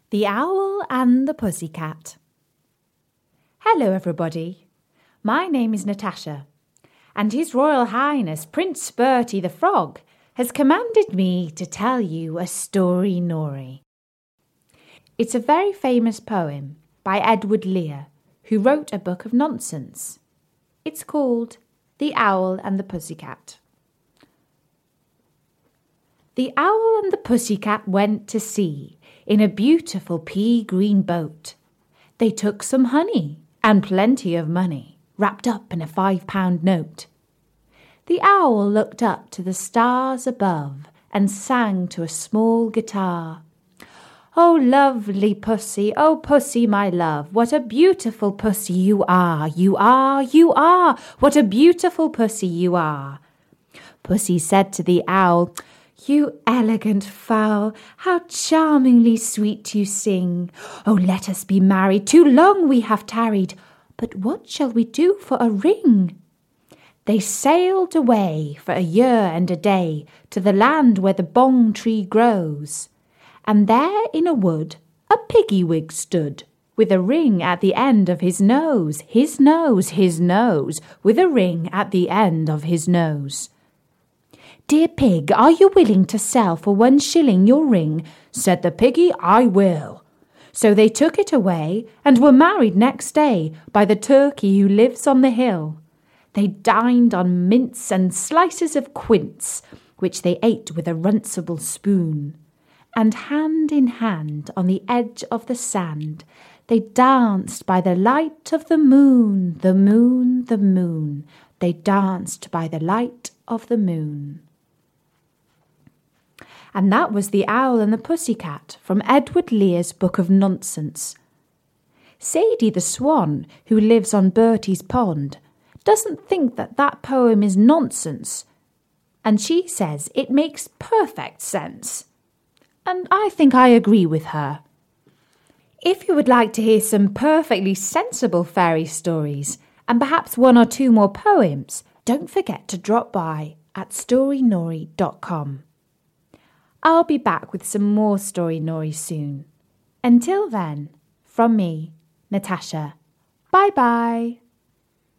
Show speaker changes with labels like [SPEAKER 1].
[SPEAKER 1] The Owl and the Pussycat. Hello everybody, my name is Natasha, and His Royal Highness Prince Bertie the Frog has commanded me to tell you a story-nory. It's a very famous poem by Edward Lear, who wrote a book of nonsense. It's called The Owl and the Pussycat. The owl and the pussycat went to sea in a beautiful pea-green boat. They took some honey and plenty of money, wrapped up in a 5-pound note. The owl looked up to the stars above and sang to a small guitar. "Oh, lovely pussy, oh, pussy, my love, what a beautiful pussy you are, you are, you are, what a beautiful pussy you are." Pussy said to the owl, "You elegant fowl, how charmingly sweet you sing. Oh, let us be married, too long we have tarried, but what shall we do for a ring?" They sailed away for a year and a day to the land where the bong tree grows. And there in a wood a piggy-wig stood, with a ring at the end of his nose, his nose, his nose, with a ring at the end of his nose. "Dear pig, are you willing to sell for 1 shilling your ring?" Said the piggy, "I will." So they took it away and were married next day by the turkey who lives on the hill. They dined on mince and slices of quince, which they ate with a runcible spoon. And hand in hand on the edge of the sand, they danced by the light of the moon, the moon, the moon. They danced by the light of the moon. And that was The Owl and the Pussycat from Edward Lear's book of nonsense. Sadie the Swan, who lives on Bertie's pond, doesn't think that poem is nonsense, and she says it makes perfect sense. And I think I agree with her. If you would like to hear some perfectly sensible fairy stories, and perhaps 1 or 2 more poems, don't forget to drop by at storynory.com. I'll be back with some more story-nory soon. Until then, from me, Natasha, bye-bye.